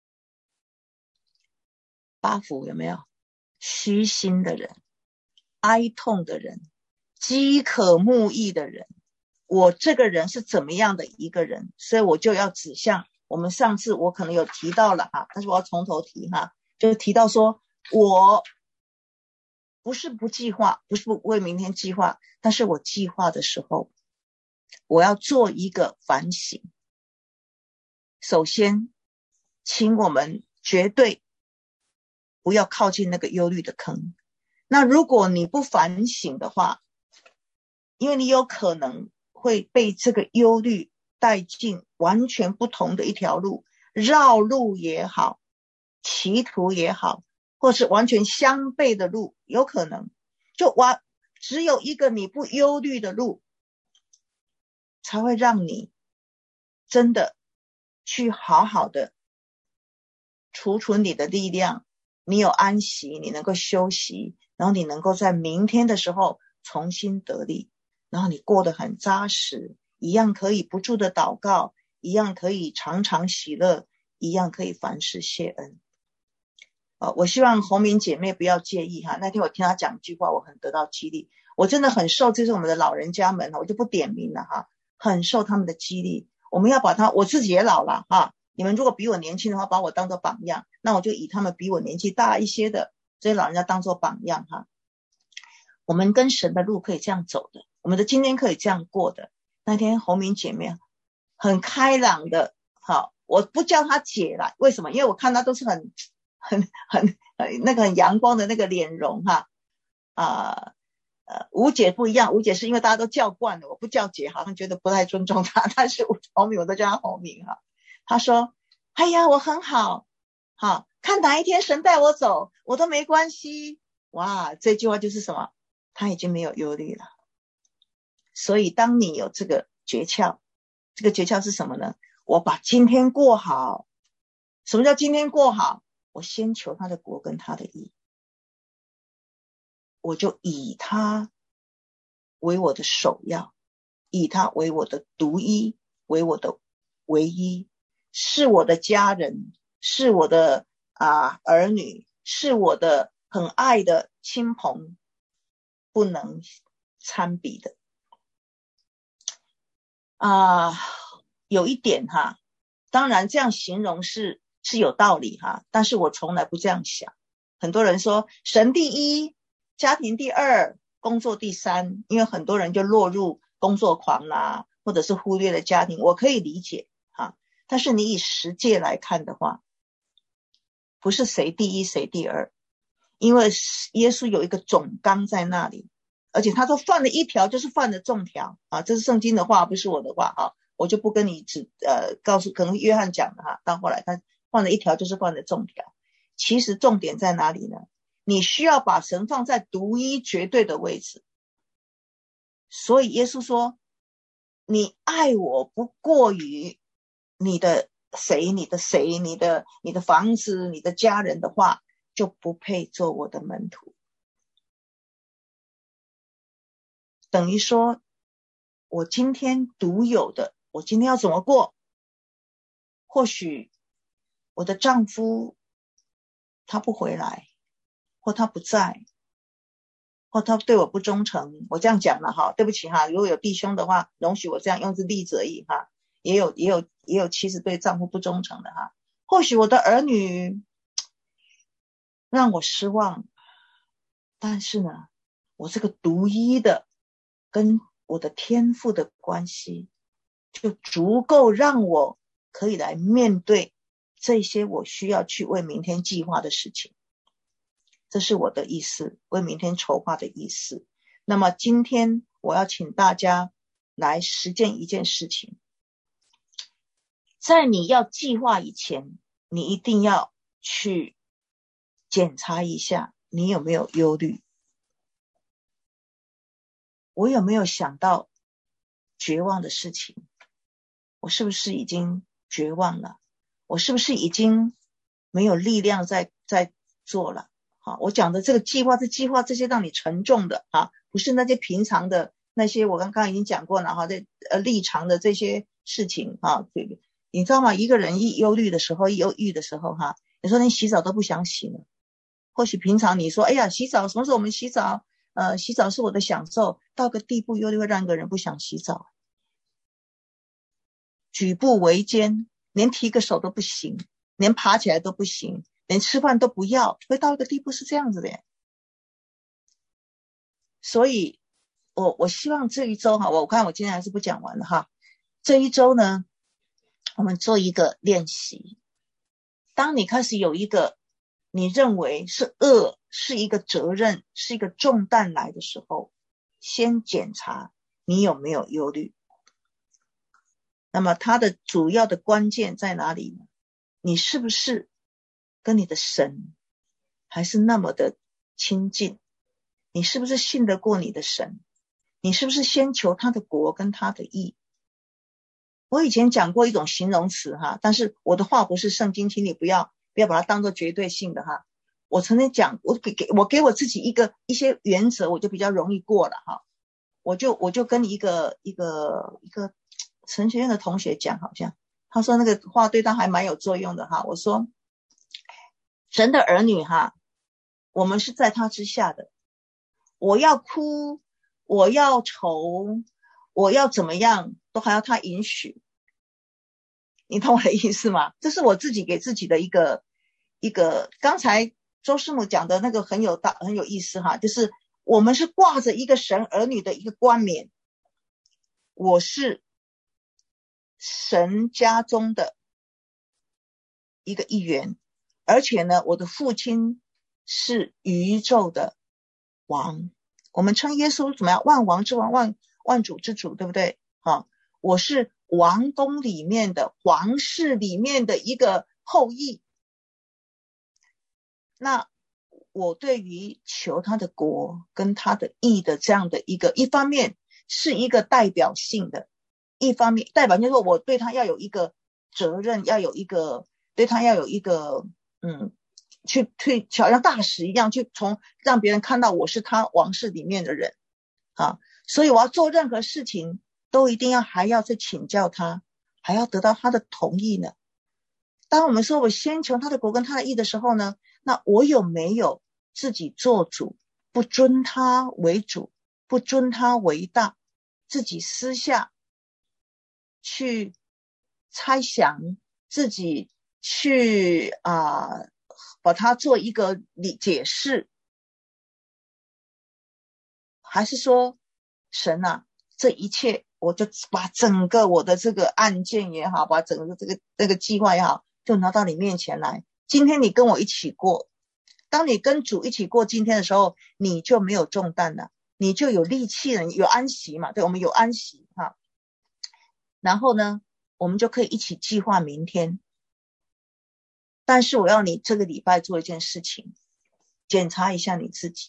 八福有没有？虚心的人，哀痛的人，饥渴慕义的人。我这个人是怎么样的一个人？所以我就要指向我们上次我可能有提到了哈，但是我要从头提哈，就提到说，我不是不计划，不是不为明天计划，但是我计划的时候，我要做一个反省。首先，请我们绝对不要靠近那个忧虑的坑。那如果你不反省的话，因为你有可能会被这个忧虑带进完全不同的一条路，绕路也好，歧途也好，或是完全相悖的路，有可能就完只有一个你不忧虑的路，才会让你真的去好好的储存你的力量，你有安息，你能够休息，然后你能够在明天的时候重新得力，然后你过得很扎实，一样可以不住的祷告，一样可以常常喜乐，一样可以凡事谢恩。呃，我希望红明姐妹不要介意哈。那天我听她讲一句话，我很得到激励，我真的很受这是我们的老人家们，我就不点名了哈，很受他们的激励。我们要把他，我自己也老了哈，你们如果比我年轻的话，把我当作榜样，那我就以他们比我年纪大一些的这些老人家当作榜样哈。我们跟神的路可以这样走的，我们的今天可以这样过的。那天红明姐妹很开朗的，好，我不叫她姐啦，为什么？因为我看她都是很很很那个很阳光的那个脸容哈。啊呃吴姐不一样，吴姐是因为大家都叫惯了，我不叫姐好像觉得不太尊重她，但是红明我都叫她红明哈。她说哎呀我很好，好，看哪一天神带我走我都没关系。哇，这句话就是什么？她已经没有忧虑了。所以当你有这个诀窍，这个诀窍是什么呢？我把今天过好。什么叫今天过好？我先求他的国跟他的义，我就以他为我的首要，以他为我的独一，为我的唯一，是我的家人，是我的啊儿女，是我的很爱的亲朋，不能参比的。啊，有一点哈，当然这样形容是是有道理哈，但是我从来不这样想。很多人说神第一，家庭第二，工作第三，因为很多人就落入工作狂啦，或者是忽略了家庭，我可以理解哈。但是你以十诫来看的话，不是谁第一谁第二，因为耶稣有一个总纲在那里，而且他说犯了一条就是犯了众条啊，这是圣经的话，不是我的话啊，我就不跟你只呃告诉，可能约翰讲的哈，到后来他犯了一条就是犯了众条。其实重点在哪里呢？你需要把神放在独一绝对的位置。所以耶稣说，你爱我不过于你的谁你的谁你的你的房子你的家人的话，就不配做我的门徒。等于说我今天独有的，我今天要怎么过？或许我的丈夫他不回来，或他不在，或他对我不忠诚，我这样讲了哈，对不起哈，如果有弟兄的话，容许我这样用这例子而已哈，也有也有也有妻子对丈夫不忠诚的哈。或许我的儿女让我失望，但是呢，我这个独一的跟我的天父的关系，就足够让我可以来面对这些我需要去为明天计划的事情。这是我的意思，为明天筹划的意思。那么今天我要请大家来实践一件事情，在你要计划以前，你一定要去检查一下你有没有忧虑。我有没有想到绝望的事情？我是不是已经绝望了？我是不是已经没有力量在在做了？好，我讲的这个计划，这计划这些让你沉重的啊，不是那些平常的那些我刚刚已经讲过了哈，这呃立场的这些事情啊，对对，你知道吗？一个人一忧虑的时候，一忧郁的时候哈，有时候连洗澡都不想洗了。或许平常你说，哎呀，洗澡什么时候我们洗澡？呃，洗澡是我的享受，到个地步忧虑会让一个人不想洗澡，举步维艰，连提个手都不行，连爬起来都不行，连吃饭都不要，会到一个地步是这样子的耶。所以我我希望这一周哈，我我看我今天还是不讲完了哈。这一周呢，我们做一个练习。当你开始有一个你认为是恶，是一个责任，是一个重担来的时候，先检查你有没有忧虑。那么它的主要的关键在哪里呢？你是不是跟你的神还是那么的亲近？你是不是信得过你的神？你是不是先求他的国跟他的义？我以前讲过一种形容词哈，但是我的话不是圣经，请你不要不要把它当作绝对性的哈。我曾经讲，我给给我给我自己一个一些原则，我就比较容易过了哈。我就我就跟一个一个一个神学院的同学讲，好像他说那个话对他还蛮有作用的哈。我说，神的儿女哈，我们是在他之下的。我要哭，我要愁，我要怎么样，都还要他允许。你懂我的意思吗？这是我自己给自己的一个一个，刚才周师母讲的那个很有大很有意思哈，就是我们是挂着一个神儿女的一个冠冕，我是神家中的一个一员，而且呢，我的父亲是宇宙的王，我们称耶稣怎么样？万王之王，万万主之主，对不对？啊，我是王宫里面的皇室里面的一个后裔。那我对于求他的国跟他的义的这样的一个，一方面是一个代表性的，一方面代表就是说我对他要有一个责任，要有一个对他要有一个嗯。去去好像大使一样，去从让别人看到我是他王室里面的人啊，所以我要做任何事情都一定要还要去请教他，还要得到他的同意呢。当我们说我先求他的国跟他的义的时候呢，那我有没有自己做主，不尊他为主，不尊他为大，自己私下去猜想，自己去啊、呃把它做一个理解释，还是说神啊，这一切我就把整个我的这个案件也好，把整个这个这个计划也好，就拿到你面前来。今天你跟我一起过，当你跟主一起过今天的时候，你就没有重担了，你就有力气了，有安息嘛？对，我们有安息哈。然后呢，我们就可以一起计划明天。但是我要你这个礼拜做一件事情，检查一下你自己，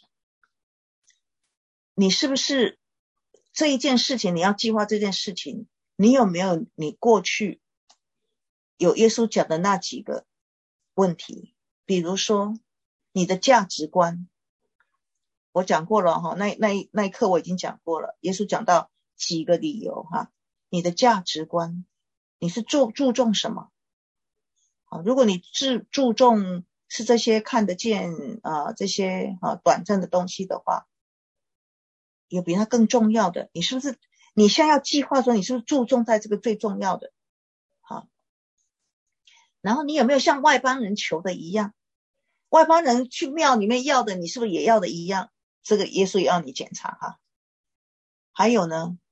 你是不是这一件事情，你要计划这件事情，你有没有你过去有耶稣讲的那几个问题？比如说你的价值观，我讲过了哈，那那那一课我已经讲过了，耶稣讲到几个理由哈，你的价值观，你是注注重什么？啊，如果你注注重是这些看得见啊、呃、这些啊短暂的东西的话，有比它更重要的，你是不是你现在要计划说你是不是注重在这个最重要的？好，然后你有没有像外邦人求的一样，外邦人去庙里面要的，你是不是也要的一样？这个耶稣也要你检查哈。还有呢，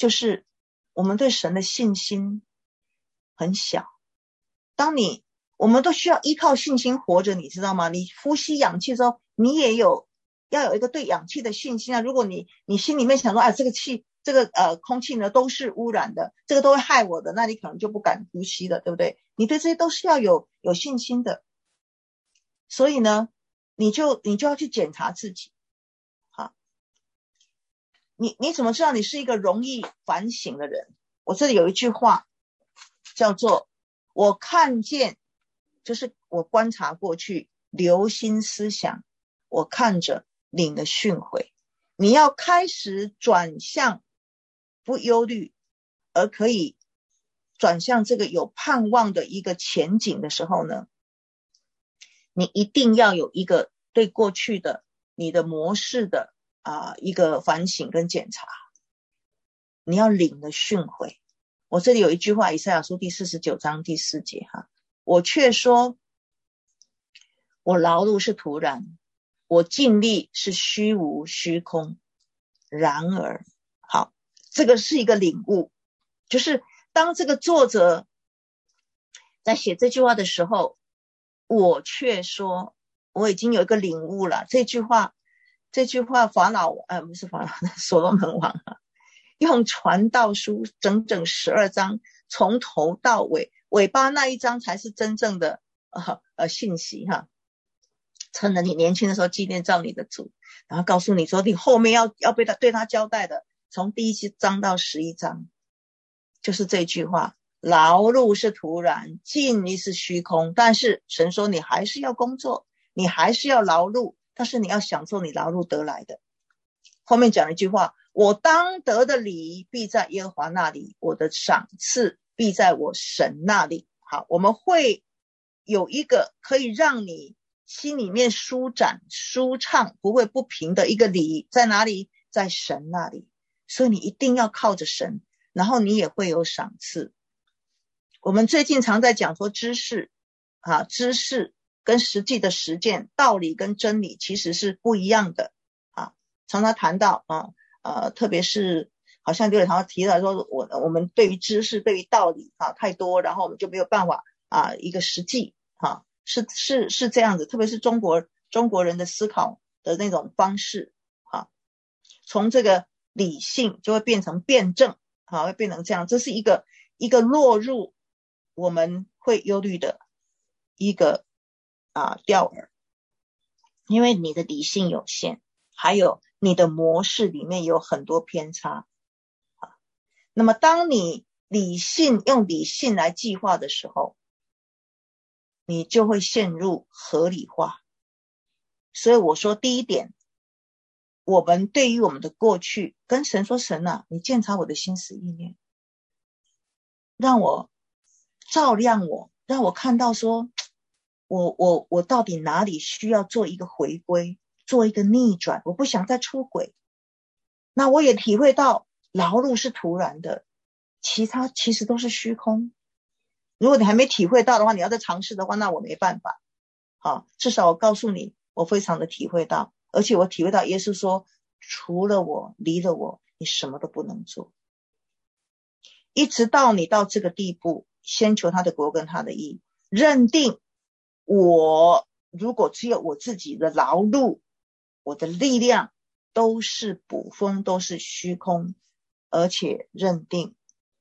就是我们对神的信心很小。当你我们都需要依靠信心活着，你知道吗？你呼吸氧气的时候，你也有要有一个对氧气的信心啊。如果你你心里面想说，哎，这个气这个呃空气呢都是污染的，这个都会害我的，那你可能就不敢呼吸了，对不对？你对这些都是要有有信心的。所以呢，你就你就要去检查自己。好，你你怎么知道你是一个容易反省的人？我这里有一句话叫做我看见，就是我观察过去，留心思想，我看着领了训诲。你要开始转向不忧虑，而可以转向这个有盼望的一个前景的时候呢，你一定要有一个对过去的你的模式的啊、呃、一个反省跟检查。你要领了训诲。我这里有一句话，以赛亚书第四十九章第四节哈，我却说我劳碌是徒然，我尽力是虚无虚空。然而，好，这个是一个领悟，就是当这个作者在写这句话的时候，我却说我已经有一个领悟了。这句话这句话法老呃不是法老所罗门王啊，用传道书整整十二章，从头到尾，尾巴那一章才是真正的呃呃信息哈。趁着你年轻的时候纪念造你的主，然后告诉你说你后面要要被他对他交代的，从第一章到十一章，就是这句话：劳碌是徒然，尽力是虚空。但是神说你还是要工作，你还是要劳碌，但是你要享受你劳碌得来的。后面讲了一句话：我当得的礼必在耶和华那里，我的赏赐必在我神那里。好，我们会有一个可以让你心里面舒展舒畅不会不平的一个礼，在哪里？在神那里。所以你一定要靠着神，然后你也会有赏赐。我们最近常在讲说知识啊，知识跟实际的实践，道理跟真理其实是不一样的啊。常常谈到啊呃，特别是好像刘伟常提到说，我我们对于知识对于道理啊太多，然后我们就没有办法啊一个实际啊。是是是这样子，特别是中国中国人的思考的那种方式啊，从这个理性就会变成辩证啊，会变成这样，这是一个一个落入我们会忧虑的一个啊钓饵，因为你的理性有限，还有你的模式里面有很多偏差啊。那么当你理性用理性来计划的时候，你就会陷入合理化。所以我说第一点，我们对于我们的过去跟神说，神啊，你鉴察我的心思意念，让我照亮我，让我看到说我我我到底哪里需要做一个回归，做一个逆转，我不想再出轨。那我也体会到劳碌是徒然的，其他其实都是虚空。如果你还没体会到的话，你要再尝试的话，那我没办法。好，至少我告诉你，我非常的体会到，而且我体会到耶稣说，除了我，离了我，你什么都不能做。一直到你到这个地步，先求他的国跟他的义，认定我如果只有我自己的劳碌，我的力量都是捕风，都是虚空，而且认定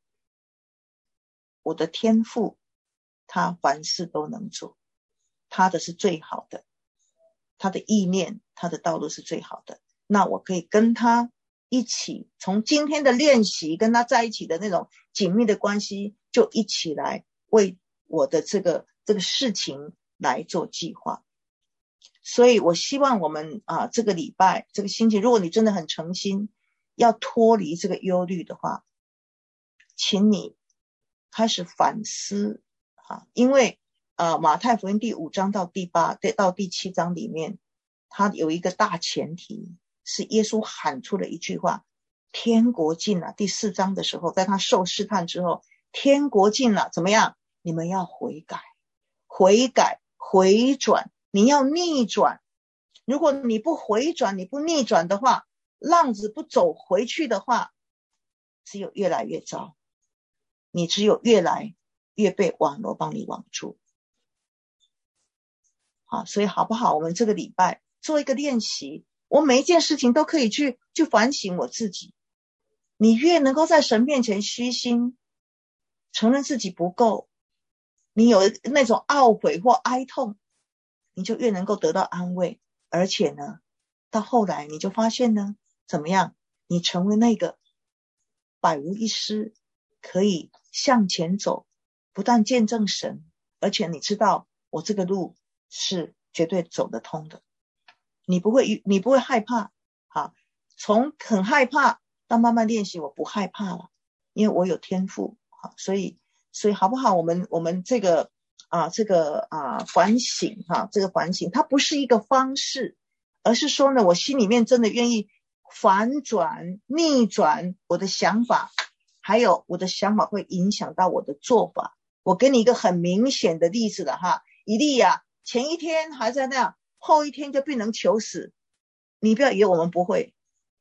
我的天父他凡事都能做，他的是最好的，他的意念他的道路是最好的，那我可以跟他一起，从今天的练习跟他在一起的那种紧密的关系，就一起来为我的这个这个事情来做计划。所以我希望我们啊这个礼拜这个星期，如果你真的很诚心要脱离这个忧虑的话，请你开始反思啊，因为呃马太福音第五章到第八到第七章里面，它有一个大前提，是耶稣喊出了一句话，天国近了。第四章的时候，在他受试探之后，天国近了，怎么样？你们要悔改悔改回转，你要逆转。如果你不回转，你不逆转的话，浪子不走回去的话， 只有越来越糟，你只有越来越被网罗帮你网住。好，所以好不好，我们这个礼拜做一个练习，我每一件事情都可以去去反省我自己。你越能够在神面前虚心承认自己不够，你有那种懊悔或哀痛，你就越能够得到安慰。而且呢，到后来你就发现呢，怎么样，你成为那个百无一失，可以向前走，不但见证神，而且你知道我这个路是绝对走得通的。你不会你不会害怕，好，从很害怕到慢慢练习，我不害怕了，因为我有天赋。好，所以所以好不好，我们我们这个啊这个啊反省哈、啊，这个反省它不是一个方式，而是说呢，我心里面真的愿意反转逆转我的想法，还有我的想法会影响到我的做法。我给你一个很明显的例子了哈，以利亚前一天还在那样，后一天就病人求死，你不要以为我们不会。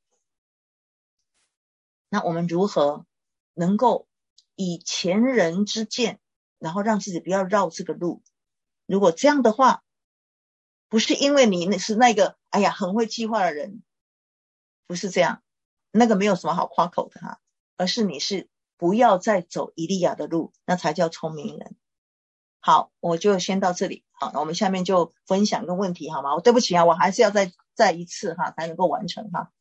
那我们如何能够以前人之见，然后让自己不要绕这个路？如果这样的话，不是因为你是那个哎呀很会计划的人，不是这样，那个没有什么好夸口的哈，而是你是不要再走以利亚的路，那才叫聪明人。好，我就先到这里。好，那我们下面就分享个问题好吗？我对不起啊，我还是要再再一次哈才能够完成哈。